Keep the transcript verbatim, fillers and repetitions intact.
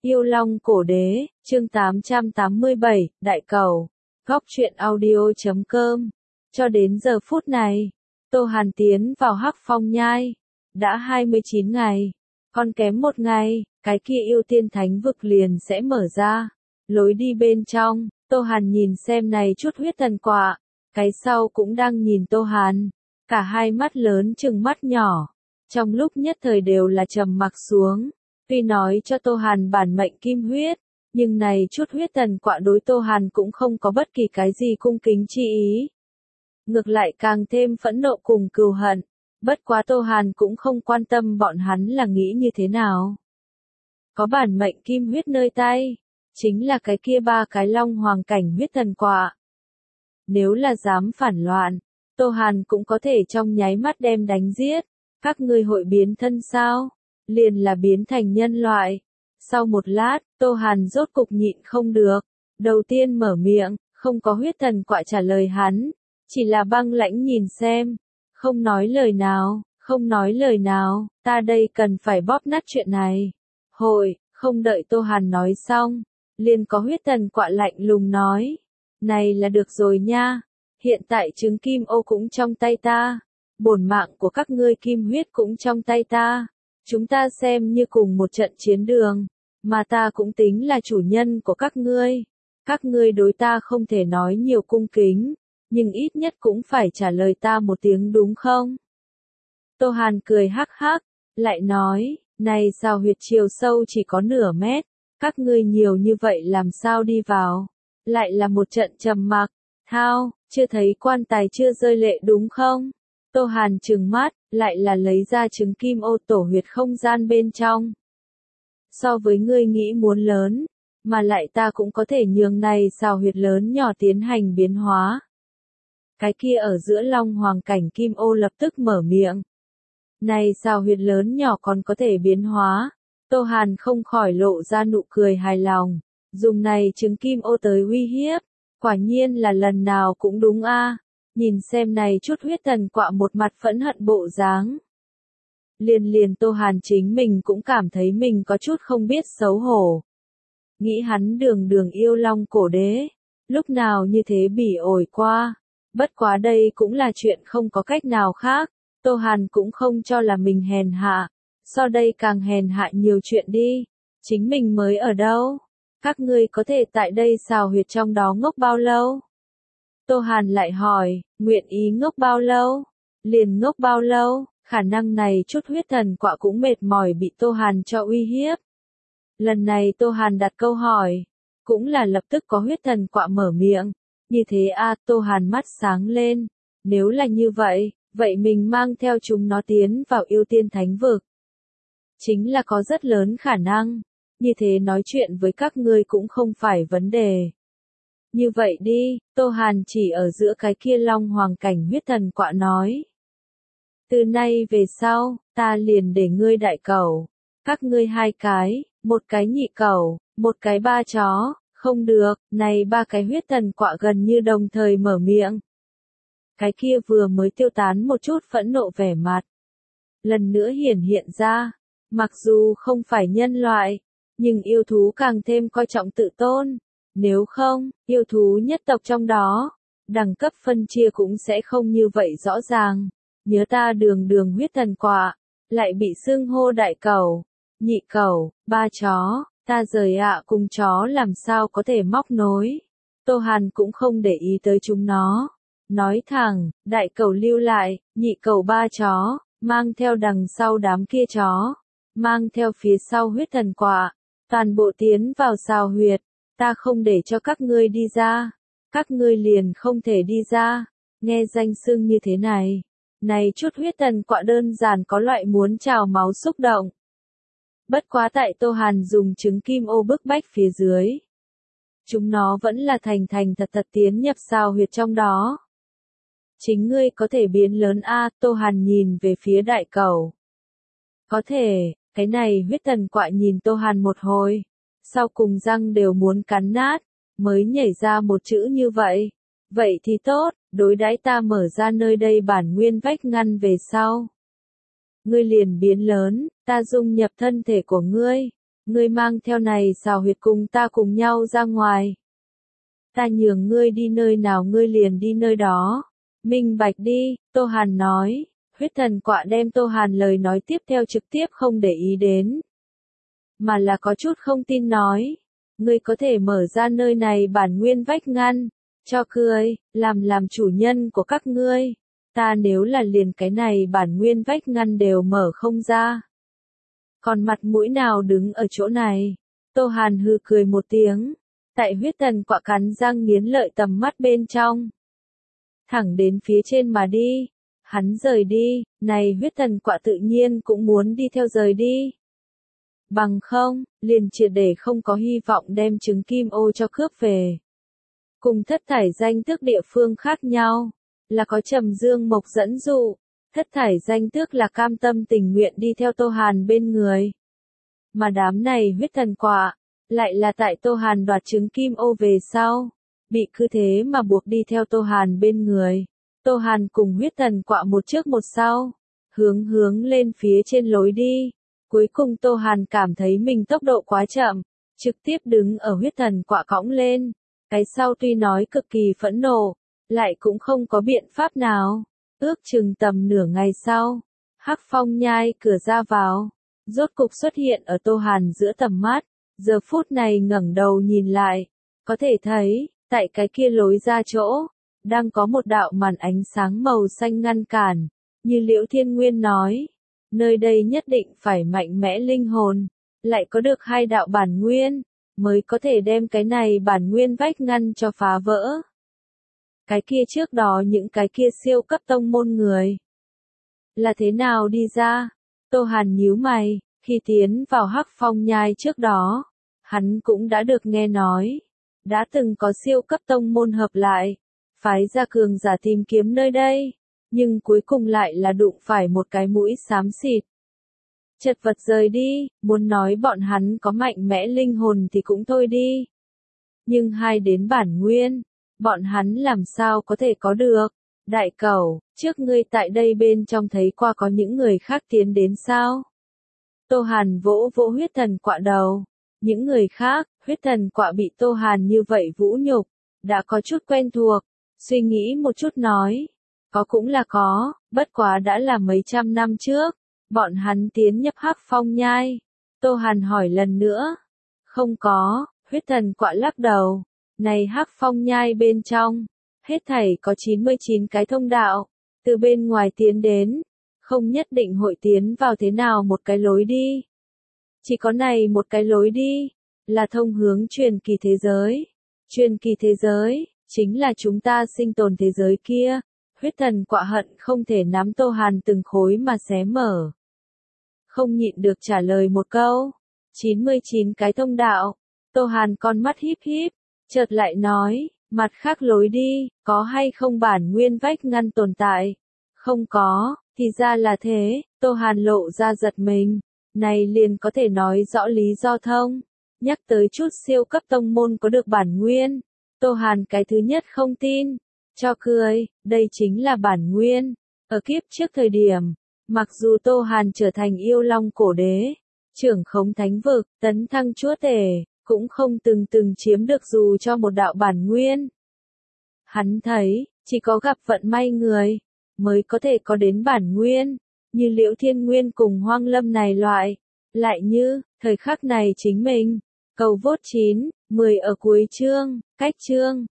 Yêu Long Cổ Đế, chương tám trăm tám mươi bảy, Đại Cầu, Góc truyện audio chấm com. Cho đến giờ phút này, Tô Hàn tiến vào Hắc Phong Nhai. Đã hai mươi chín ngày, còn kém một ngày, cái kia yêu tiên thánh vực liền sẽ mở ra. Lối đi bên trong, Tô Hàn nhìn xem này chút huyết thần quạ, cái sau cũng đang nhìn Tô Hàn. Cả hai mắt lớn chừng mắt nhỏ, trong lúc nhất thời đều là trầm mặc xuống. Tuy nói cho Tô Hàn bản mệnh kim huyết, nhưng này chút huyết thần quạ đối Tô Hàn cũng không có bất kỳ cái gì cung kính chi ý. Ngược lại càng thêm phẫn nộ cùng cừu hận, bất quá Tô Hàn cũng không quan tâm bọn hắn là nghĩ như thế nào. Có bản mệnh kim huyết nơi tay, chính là cái kia ba cái long hoàng cảnh huyết thần quạ. Nếu là dám phản loạn, Tô Hàn cũng có thể trong nháy mắt đem đánh giết. Các ngươi hội biến thân sao? Liền là biến thành nhân loại. Sau một lát, Tô Hàn rốt cục nhịn không được. Đầu tiên mở miệng, không có huyết thần quạ trả lời hắn. Chỉ là băng lãnh nhìn xem. Không nói lời nào, không nói lời nào, ta đây cần phải bóp nát chuyện này. Hội, không đợi Tô Hàn nói xong. Liền có huyết thần quạ lạnh lùng nói. Này là được rồi nha. Hiện tại trứng kim ô cũng trong tay ta. Bổn mạng của các ngươi kim huyết cũng trong tay ta. Chúng ta xem như cùng một trận chiến đường. Mà ta cũng tính là chủ nhân của các ngươi. Các ngươi đối ta không thể nói nhiều cung kính. Nhưng ít nhất cũng phải trả lời ta một tiếng đúng không? Tô Hàn cười hắc hắc. Lại nói, này sao huyệt chiều sâu chỉ có nửa mét. Các ngươi nhiều như vậy làm sao đi vào? Lại là một trận trầm mặc. Thao, chưa thấy quan tài chưa rơi lệ đúng không? Tô Hàn trừng mắt, lại là lấy ra trứng kim ô tổ huyệt không gian bên trong. So với ngươi nghĩ muốn lớn, mà lại ta cũng có thể nhường này sao huyệt lớn nhỏ tiến hành biến hóa. Cái kia ở giữa long hoàng cảnh kim ô lập tức mở miệng. Này sao huyệt lớn nhỏ còn có thể biến hóa. Tô Hàn không khỏi lộ ra nụ cười hài lòng, dùng này trứng kim ô tới uy hiếp. Quả nhiên là lần nào cũng đúng a. À. Nhìn xem này chút huyết thần quạ một mặt phẫn hận bộ dáng. Liền liền Tô Hàn chính mình cũng cảm thấy mình có chút không biết xấu hổ. Nghĩ hắn đường đường yêu long cổ đế. Lúc nào như thế bỉ ổi qua. Bất quá đây cũng là chuyện không có cách nào khác. Tô Hàn cũng không cho là mình hèn hạ. So đây càng hèn hạ nhiều chuyện đi. Chính mình mới ở đâu? Các ngươi có thể tại đây xào huyệt trong đó ngốc bao lâu? Tô Hàn lại hỏi, nguyện ý ngốc bao lâu? Liền ngốc bao lâu? Khả năng này chút huyết thần quạ cũng mệt mỏi bị Tô Hàn cho uy hiếp. Lần này Tô Hàn đặt câu hỏi, cũng là lập tức có huyết thần quạ mở miệng. Như thế a à, Tô Hàn mắt sáng lên. Nếu là như vậy, vậy mình mang theo chúng nó tiến vào yêu tiên thánh vực. Chính là có rất lớn khả năng. Như thế nói chuyện với các ngươi cũng không phải vấn đề. Như vậy đi, Tô Hàn chỉ ở giữa cái kia long hoàng cảnh huyết thần quạ nói. Từ nay về sau, ta liền để ngươi đại cầu. Các ngươi hai cái, một cái nhị cầu, một cái ba chó, không được, này ba cái huyết thần quạ gần như đồng thời mở miệng. Cái kia vừa mới tiêu tán một chút phẫn nộ vẻ mặt. Lần nữa hiển hiện ra, mặc dù không phải nhân loại, nhưng yêu thú càng thêm coi trọng tự tôn. Nếu không, yêu thú nhất tộc trong đó, đẳng cấp phân chia cũng sẽ không như vậy rõ ràng. Nhớ ta đường đường huyết thần quạ, lại bị xưng hô đại cầu, nhị cầu, ba chó, ta rời ạ cùng chó làm sao có thể móc nối. Tô Hàn cũng không để ý tới chúng nó. Nói thẳng, đại cầu lưu lại, nhị cầu ba chó, mang theo đằng sau đám kia chó, mang theo phía sau huyết thần quạ, toàn bộ tiến vào xào huyệt. Ta không để cho các ngươi đi ra. Các ngươi liền không thể đi ra. Nghe danh xưng như thế này. Này chút huyết thần quạ đơn giản có loại muốn trào máu xúc động. Bất quá tại Tô Hàn dùng trứng kim ô bức bách phía dưới. Chúng nó vẫn là thành thành thật thật tiến nhập xào huyệt trong đó. Chính ngươi có thể biến lớn a à, Tô Hàn nhìn về phía đại cầu. Có thể, cái này huyết thần quạ nhìn Tô Hàn một hồi. Sau cùng răng đều muốn cắn nát, mới nhảy ra một chữ như vậy. Vậy thì tốt, đối đãi ta mở ra nơi đây bản nguyên vách ngăn về sau. Ngươi liền biến lớn, ta dung nhập thân thể của ngươi. ngươi mang theo này xào huyệt cùng ta cùng nhau ra ngoài. Ta nhường ngươi đi nơi nào ngươi liền đi nơi đó. Minh bạch đi, Tô Hàn nói. Huyết thần quạ đem Tô Hàn lời nói tiếp theo trực tiếp không để ý đến. Mà là có chút không tin nói. Ngươi có thể mở ra nơi này bản nguyên vách ngăn. Cho cười, làm làm chủ nhân của các ngươi. Ta nếu là liền cái này bản nguyên vách ngăn đều mở không ra. Còn mặt mũi nào đứng ở chỗ này? Tô Hàn hừ cười một tiếng. Tại huyết thần quạ cắn răng nghiến lợi tầm mắt bên trong. Thẳng đến phía trên mà đi. Hắn rời đi, này huyết thần quạ tự nhiên cũng muốn đi theo rời đi. Bằng không, liền triệt để không có hy vọng đem trứng kim ô cho cướp về. Cùng thất thải danh tước địa phương khác nhau, là có trầm dương mộc dẫn dụ, thất thải danh tước là cam tâm tình nguyện đi theo Tô Hàn bên người. Mà đám này huyết thần quạ, lại là tại Tô Hàn đoạt trứng kim ô về sau, bị cứ thế mà buộc đi theo Tô Hàn bên người. Tô Hàn cùng huyết thần quạ một trước một sau, hướng hướng lên phía trên lối đi. Cuối cùng Tô Hàn cảm thấy mình tốc độ quá chậm, trực tiếp đứng ở huyết thần quạ cõng lên. Cái sau tuy nói cực kỳ phẫn nộ, lại cũng không có biện pháp nào. Ước chừng tầm nửa ngày sau, Hắc Phong nhai cửa ra vào, rốt cục xuất hiện ở Tô Hàn giữa tầm mắt. Giờ phút này ngẩng đầu nhìn lại, có thể thấy, tại cái kia lối ra chỗ, đang có một đạo màn ánh sáng màu xanh ngăn cản, như Liễu Thiên Nguyên nói, nơi đây nhất định phải mạnh mẽ linh hồn, lại có được hai đạo bản nguyên, mới có thể đem cái này bản nguyên vách ngăn cho phá vỡ. Cái kia trước đó những cái kia siêu cấp tông môn người, là thế nào đi ra? Tô Hàn nhíu mày, khi tiến vào Hắc Phong nhai trước đó, hắn cũng đã được nghe nói, đã từng có siêu cấp tông môn hợp lại, phái ra cường giả tìm kiếm nơi đây, nhưng cuối cùng lại là đụng phải một cái mũi xám xịt. Chật vật rời đi, muốn nói bọn hắn có mạnh mẽ linh hồn thì cũng thôi đi. Nhưng hai đến bản nguyên, bọn hắn làm sao có thể có được? Đại Cẩu, trước ngươi tại đây bên trong thấy qua có những người khác tiến đến sao? Tô Hàn vỗ vỗ huyết thần quạ đầu. Những người khác, huyết thần quạ bị Tô Hàn như vậy vũ nhục, đã có chút quen thuộc, suy nghĩ một chút nói. Có cũng là có, bất quá đã là mấy trăm năm trước, bọn hắn tiến nhập Hắc Phong nhai. Tô Hàn hỏi lần nữa. Không có, huyết thần quạ lắc đầu. Này Hắc Phong nhai bên trong, hết thảy có chín mươi chín cái thông đạo, từ bên ngoài tiến đến, không nhất định hội tiến vào thế nào một cái lối đi. Chỉ có này một cái lối đi, là thông hướng truyền kỳ thế giới. Truyền kỳ thế giới, chính là chúng ta sinh tồn thế giới kia. Huyết thần quạ hận không thể nắm Tô Hàn từng khối mà xé mở. Không nhịn được trả lời một câu. chín mươi chín cái thông đạo. Tô Hàn con mắt híp híp, chợt lại nói, mặt khác lối đi, có hay không bản nguyên vách ngăn tồn tại? Không có, thì ra là thế. Tô Hàn lộ ra giật mình. Này liền có thể nói rõ lý do thông. Nhắc tới chút siêu cấp tông môn có được bản nguyên. Tô Hàn cái thứ nhất không tin. Cho cười, đây chính là bản nguyên. Ở kiếp trước thời điểm, mặc dù Tô Hàn trở thành yêu long cổ đế, trưởng khống thánh vực, tấn thăng chúa tể, cũng không từng từng chiếm được dù cho một đạo bản nguyên. Hắn thấy, chỉ có gặp vận may người, mới có thể có đến bản nguyên, như Liễu Thiên Nguyên cùng Hoang Lâm này loại. Lại như, thời khắc này chính mình, cầu vốt chín, mười ở cuối chương, cách chương.